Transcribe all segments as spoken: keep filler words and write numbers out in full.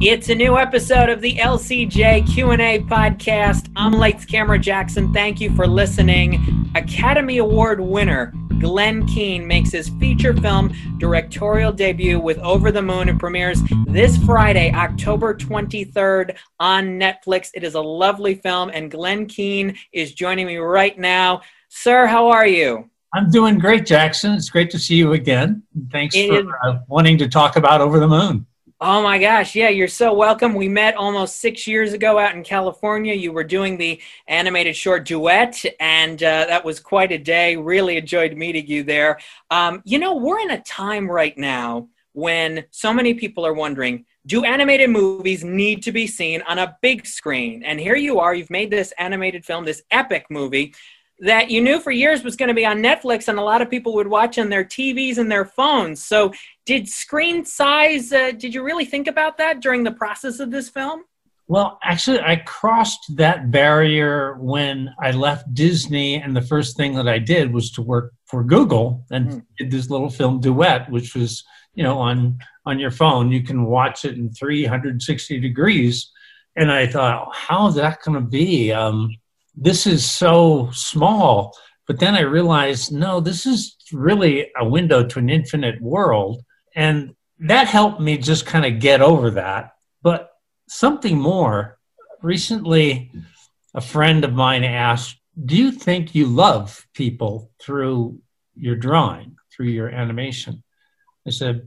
It's a new episode of the L C J Q and A podcast. I'm Lights Camera Jackson. Thank you for listening. Academy Award winner Glenn Keane makes his feature film directorial debut with Over the Moon. It premieres this Friday, October twenty-third on Netflix. It is a lovely film, and Glenn Keane is joining me right now. Sir, how are you? I'm doing great, Jackson. It's great to see you again. Thanks It for is- uh, wanting to talk about Over the Moon. Oh my gosh, yeah, you're so welcome. We met almost six years ago out in California. You were doing the animated short Duet, and uh, that was quite a day. Really enjoyed meeting you there. Um, you know, we're in a time right now when so many people are wondering, do animated movies need to be seen on a big screen? And here you are, you've made this animated film, this epic movie, that you knew for years was going to be on Netflix, and a lot of people would watch on their T Vs and their phones. So did screen size, uh, did you really think about that during the process of this film? Well, actually, I crossed that barrier when I left Disney, and the first thing that I did was to work for Google and mm. did this little film Duet, which was, you know, on, on your phone. You can watch it in three hundred sixty degrees. And I thought, how is that going to be? Um, this is so small. But then I realized, no, this is really a window to an infinite world. And that helped me just kind of get over that. But something more, recently a friend of mine asked, do you think you love people through your drawing, through your animation? I said,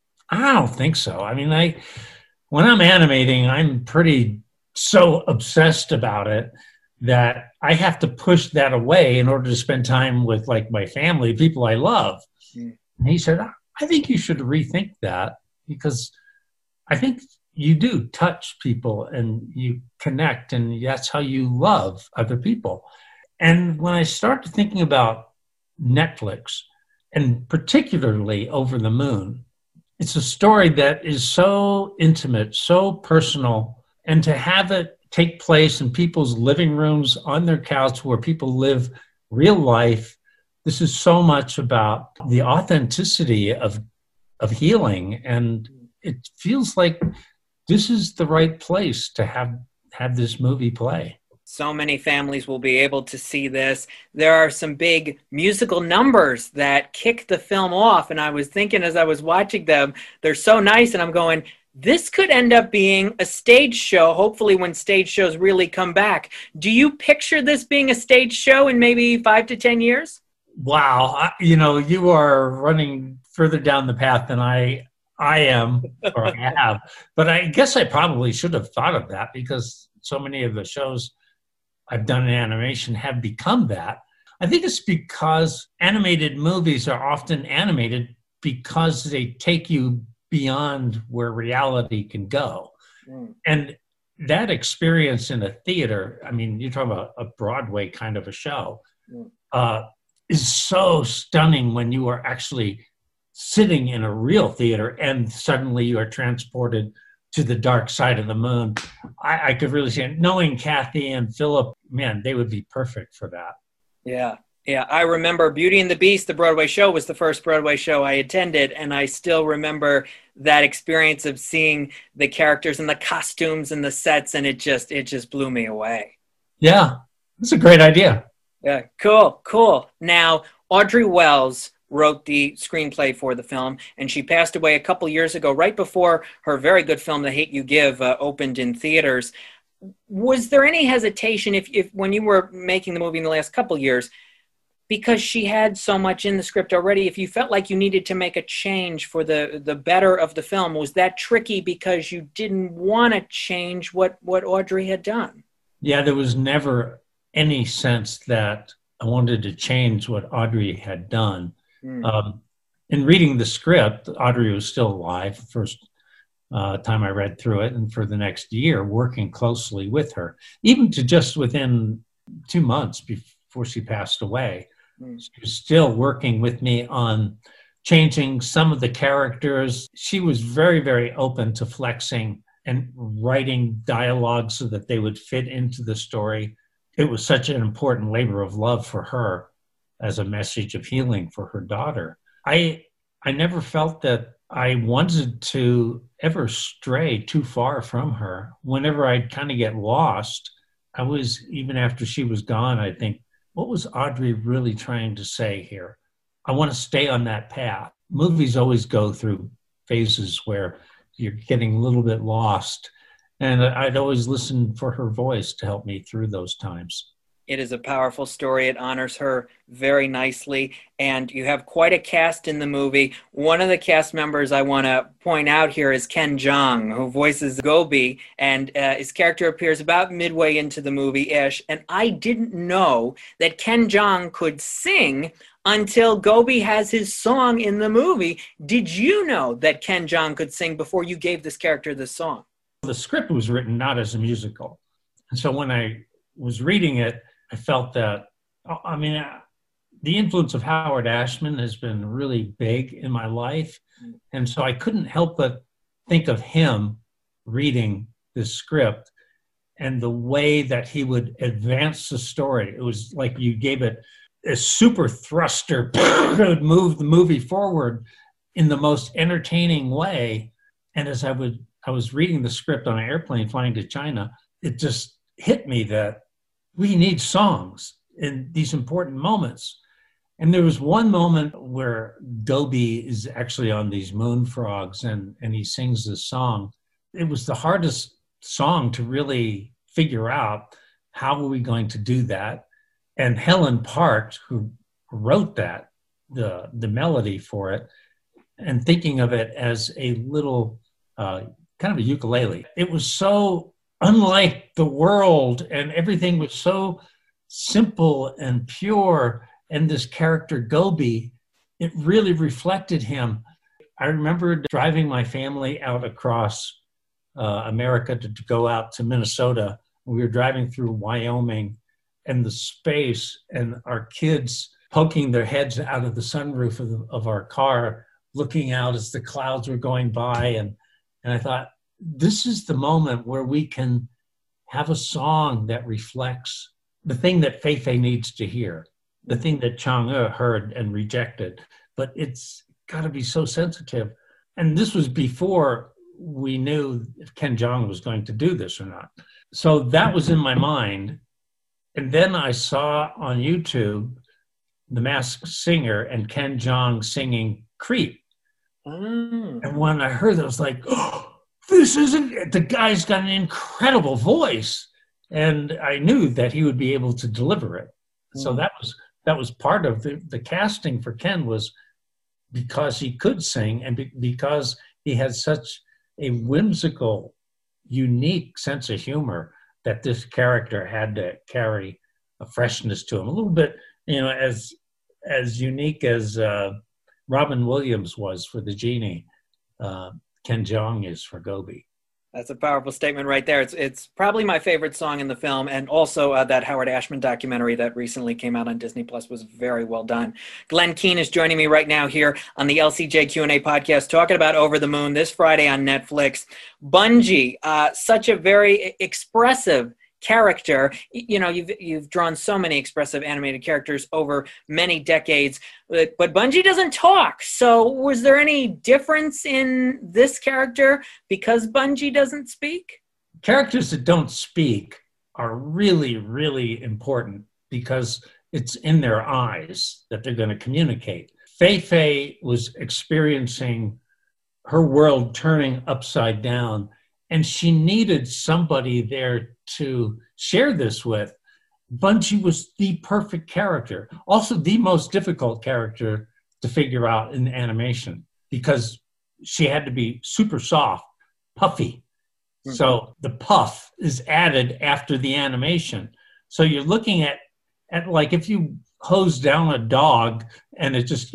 I don't think so. I mean, I when I'm animating, I'm pretty so obsessed about it that I have to push that away in order to spend time with, like, my family, people I love. Mm. And he said, I think you should rethink that, because I think you do touch people and you connect, and that's how you love other people. And when I started thinking about Netflix, and particularly Over the Moon, it's a story that is so intimate, so personal, and to have it take place in people's living rooms, on their couch, where people live real life. This is so much about the authenticity of of healing, and it feels like this is the right place to have have this movie play. So many families will be able to see this. There are some big musical numbers that kick the film off, and I was thinking as I was watching them, they're so nice, and I'm going, this could end up being a stage show, hopefully when stage shows really come back. Do you picture this being a stage show in maybe five to ten years? Wow. I, you know, you are running further down the path than I I am or I have. But I guess I probably should have thought of that, because so many of the shows I've done in animation have become that. I think it's because animated movies are often animated because they take you beyond where reality can go. Mm. And that experience in a theater, I mean, you're talking about a Broadway kind of a show, mm. uh, is so stunning when you are actually sitting in a real theater and suddenly you are transported to the dark side of the moon. I, I could really see it. Knowing Kathy and Philip, man, they would be perfect for that. Yeah. Yeah, I remember Beauty and the Beast, the Broadway show, was the first Broadway show I attended, and I still remember that experience of seeing the characters and the costumes and the sets, and it just it just blew me away. Yeah, that's a great idea. Yeah, cool, cool. Now, Audrey Wells wrote the screenplay for the film, and she passed away a couple years ago, right before her very good film, The Hate U Give, uh, opened in theaters. Was there any hesitation if, if when you were making the movie in the last couple years, because she had so much in the script already, if you felt like you needed to make a change for the, the better of the film, was that tricky because you didn't want to change what, what Audrey had done? Yeah, there was never any sense that I wanted to change what Audrey had done. Mm. Um, in reading the script, Audrey was still alive the first uh, time I read through it, and for the next year, working closely with her, even to just within two months before she passed away. She was still working with me on changing some of the characters. She was very, very open to flexing and writing dialogue so that they would fit into the story. It was such an important labor of love for her as a message of healing for her daughter. I I never felt that I wanted to ever stray too far from her. Whenever I'd kind of get lost, I was, even after she was gone, I think, what was Audrey really trying to say here? I want to stay on that path. Movies always go through phases where you're getting a little bit lost. And I'd always listen for her voice to help me through those times. It is a powerful story. It honors her very nicely. And you have quite a cast in the movie. One of the cast members I want to point out here is Ken Jeong, who voices Gobi. And uh, his character appears about midway into the movie-ish. And I didn't know that Ken Jeong could sing until Gobi has his song in the movie. Did you know that Ken Jeong could sing before you gave this character the song? The script was written not as a musical. And so when I was reading it, I felt that, I mean, the influence of Howard Ashman has been really big in my life. And so I couldn't help but think of him reading this script and the way that he would advance the story. It was like you gave it a super thruster that would move the movie forward in the most entertaining way. And as I would, I was reading the script on an airplane flying to China, it just hit me that we need songs in these important moments. And there was one moment where Gobi is actually on these moon frogs and, and he sings this song. It was the hardest song to really figure out, how are we going to do that? And Helen Park, who wrote that, the, the melody for it, and thinking of it as a little uh, kind of a ukulele. It was so unlike the world, and everything was so simple and pure. And this character Gobi, it really reflected him. I remember driving my family out across uh, America to, to go out to Minnesota. We were driving through Wyoming, and the space, and our kids poking their heads out of the sunroof of, the, of our car, looking out as the clouds were going by. And, and I thought, this is the moment where we can have a song that reflects the thing that Fei Fei needs to hear, the thing that Chang'e heard and rejected, but it's got to be so sensitive. And this was before we knew if Ken Jeong was going to do this or not. So that was in my mind. And then I saw on YouTube The Masked Singer and Ken Jeong singing Creep. Mm. And when I heard that, I was like, oh, this isn't, the guy's got an incredible voice. And I knew that he would be able to deliver it. Mm. So that was that was part of the, the casting for Ken, was because he could sing and be, because he had such a whimsical, unique sense of humor, that this character had to carry a freshness to him. A little bit, you know, as as unique as uh, Robin Williams was for the genie, uh, Ken Jeong is for Gobi. That's a powerful statement right there. It's it's probably my favorite song in the film, and also uh, that Howard Ashman documentary that recently came out on Disney Plus was very well done. Glenn Keane is joining me right now here on the L C J Q and A podcast, talking about Over the Moon this Friday on Netflix. Bungie, uh, such a very expressive character. You know, you've you've drawn so many expressive animated characters over many decades, but, but Bungie doesn't talk. So was there any difference in this character because Bungie doesn't speak? Characters that don't speak are really, really important because it's in their eyes that they're going to communicate. Fei Fei was experiencing her world turning upside down, and she needed somebody there to share this with. Bungie was the perfect character, also the most difficult character to figure out in animation, because she had to be super soft, puffy. Mm-hmm. So the puff is added after the animation. So you're looking at, at like if you hose down a dog and it just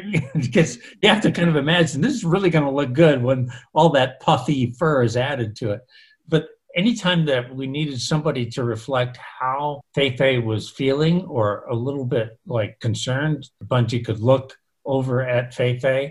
it gets, you have to kind of imagine this is really going to look good when all that puffy fur is added to it. But anytime that we needed somebody to reflect how Fei Fei was feeling, or a little bit like concerned, Bungie could look over at Fei Fei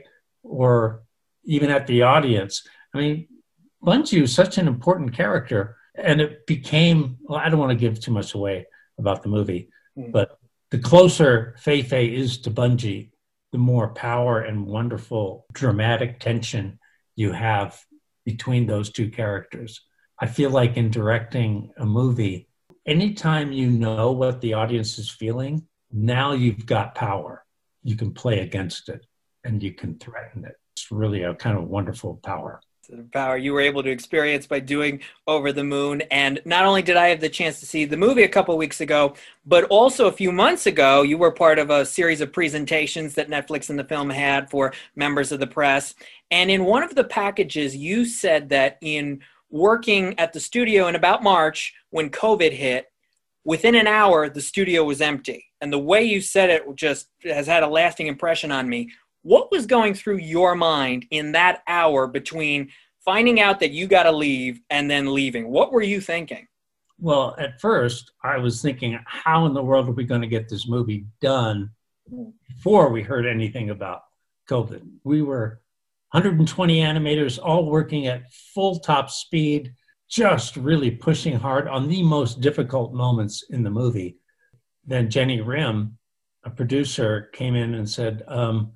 or even at the audience. I mean, Bungie was such an important character, and it became, well, I don't want to give too much away about the movie, mm. but the closer Fei Fei is to Bungie, the more power and wonderful dramatic tension you have between those two characters. I feel like in directing a movie, anytime you know what the audience is feeling, now you've got power. You can play against it and you can threaten it. It's really a kind of wonderful power. The power you were able to experience by doing Over the Moon. And not only did I have the chance to see the movie a couple of weeks ago, but also a few months ago, you were part of a series of presentations that Netflix and the film had for members of the press. And in one of the packages, you said that in working at the studio in about March, when COVID hit, within an hour, the studio was empty. And the way you said it just has had a lasting impression on me. What was going through your mind in that hour between finding out that you got to leave and then leaving? What were you thinking? Well, at first, I was thinking, how in the world are we going to get this movie done before we heard anything about COVID? We were one hundred twenty animators all working at full top speed, just really pushing hard on the most difficult moments in the movie. Then Jenny Rim, a producer, came in and said, um,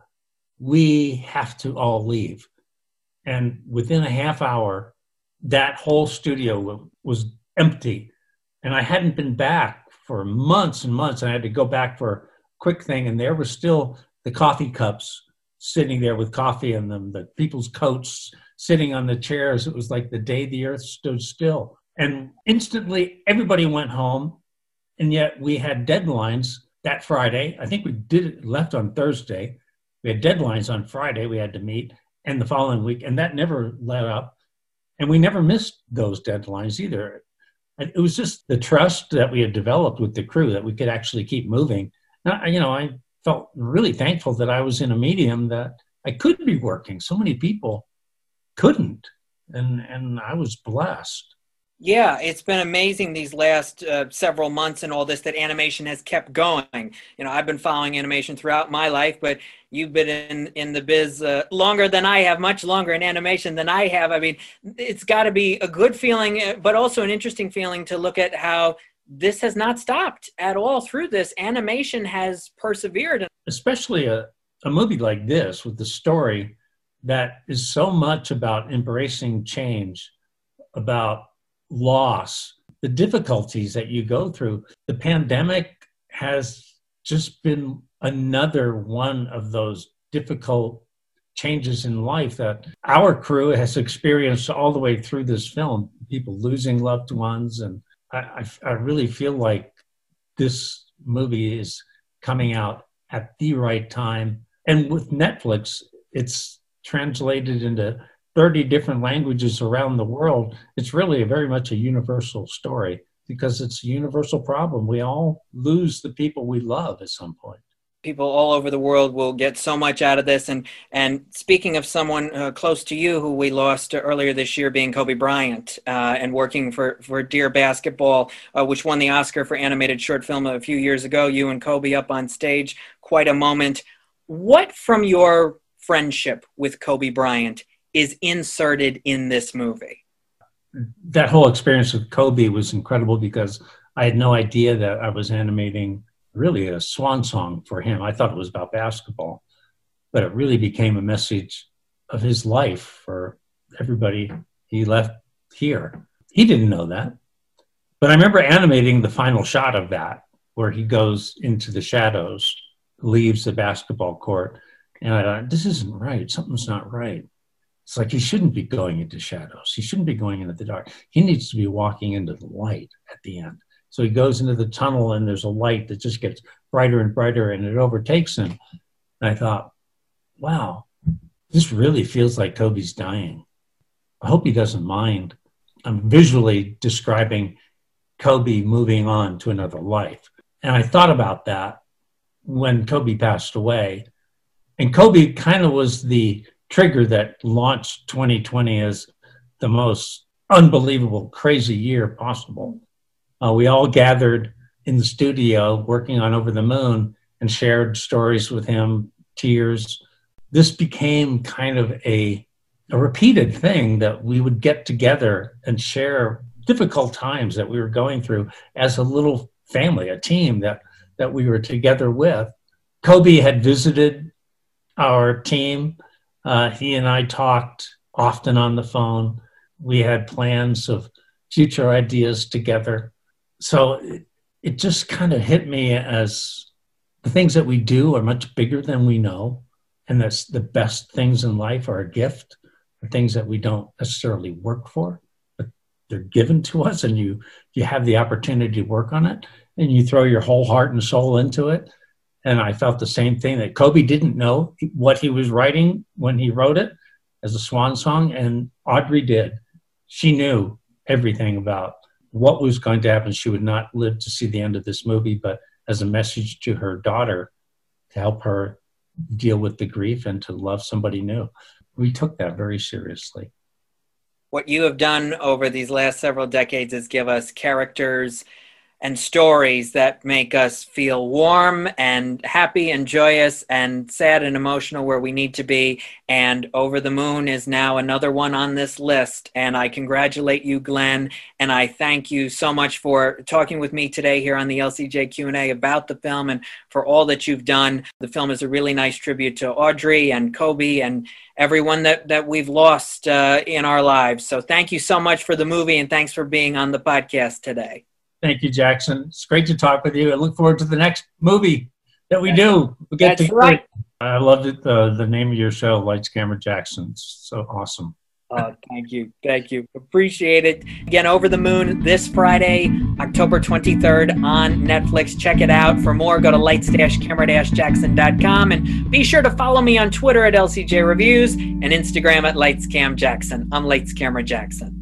we have to all leave. And within a half hour, that whole studio was empty. And I hadn't been back for months and months. And I had to go back for a quick thing. And there were still the coffee cups sitting there with coffee in them, the people's coats sitting on the chairs. It was like the day the earth stood still. And instantly, everybody went home. And yet we had deadlines that Friday. I think we did it, left on Thursday. We had deadlines on Friday we had to meet, and the following week, and that never let up. And we never missed those deadlines either. And it was just the trust that we had developed with the crew that we could actually keep moving. Now, you know, I felt really thankful that I was in a medium that I could be working. So many people couldn't, and, and I was blessed. Yeah, it's been amazing these last uh, several months and all this that animation has kept going. You know, I've been following animation throughout my life, but you've been in, in the biz uh, longer than I have, much longer in animation than I have. I mean, it's got to be a good feeling, but also an interesting feeling to look at how this has not stopped at all through this. Animation has persevered. Especially a, a movie like this with the story that is so much about embracing change, about loss, the difficulties that you go through. The pandemic has just been another one of those difficult changes in life that our crew has experienced all the way through this film, people losing loved ones. And I, I, I really feel like this movie is coming out at the right time. And with Netflix, it's translated into thirty different languages around the world. It's really a very much a universal story because it's a universal problem. We all lose the people we love at some point. People all over the world will get so much out of this. And and speaking of someone uh, close to you who we lost earlier this year being Kobe Bryant uh, and working for, for Dear Basketball, uh, which won the Oscar for animated short film a few years ago, you and Kobe up on stage, quite a moment. What from your friendship with Kobe Bryant is inserted in this movie? That whole experience with Kobe was incredible because I had no idea that I was animating really a swan song for him. I thought it was about basketball, but it really became a message of his life for everybody he left here. He didn't know that. But I remember animating the final shot of that, where he goes into the shadows, leaves the basketball court. And I thought, this isn't right. Something's not right. It's like he shouldn't be going into shadows. He shouldn't be going into the dark. He needs to be walking into the light at the end. So he goes into the tunnel and there's a light that just gets brighter and brighter and it overtakes him. And I thought, wow, this really feels like Kobe's dying. I hope he doesn't mind. I'm visually describing Kobe moving on to another life. And I thought about that when Kobe passed away. And Kobe kind of was the trigger that launched twenty twenty as the most unbelievable, crazy year possible. Uh, we all gathered in the studio working on Over the Moon and shared stories with him, tears. This became kind of a, a repeated thing that we would get together and share difficult times that we were going through as a little family, a team that, that we were together with. Kobe had visited our team. Uh, he and I talked often on the phone. We had plans of future ideas together. So it, it just kind of hit me as the things that we do are much bigger than we know. And that's the best things in life are a gift, the things that we don't necessarily work for, but they're given to us, and you you have the opportunity to work on it, and you throw your whole heart and soul into it. And I felt the same thing, that Kobe didn't know what he was writing when he wrote it as a swan song, and Audrey did. She knew everything about what was going to happen. She would not live to see the end of this movie, but as a message to her daughter to help her deal with the grief and to love somebody new. We took that very seriously. What you have done over these last several decades is give us characters and stories that make us feel warm and happy and joyous and sad and emotional where we need to be. And Over the Moon is now another one on this list. And I congratulate you, Glenn. And I thank you so much for talking with me today here on the L C J Q and A about the film and for all that you've done. The film is a really nice tribute to Audrey and Kobe and everyone that, that we've lost uh, in our lives. So thank you so much for the movie, and thanks for being on the podcast today. Thank you, Jackson. It's great to talk with you. I look forward to the next movie that we do. We get That's to right. I loved it. Uh, the name of your show, Lights, Camera, Jackson. It's so awesome. Oh, thank you. Thank you. Appreciate it. Again, Over the Moon this Friday, October twenty-third on Netflix. Check it out. For more, go to lights camera jackson dot com, and be sure to follow me on Twitter at L C J Reviews and Instagram at lightscamjackson. I'm Lights Camera Jackson.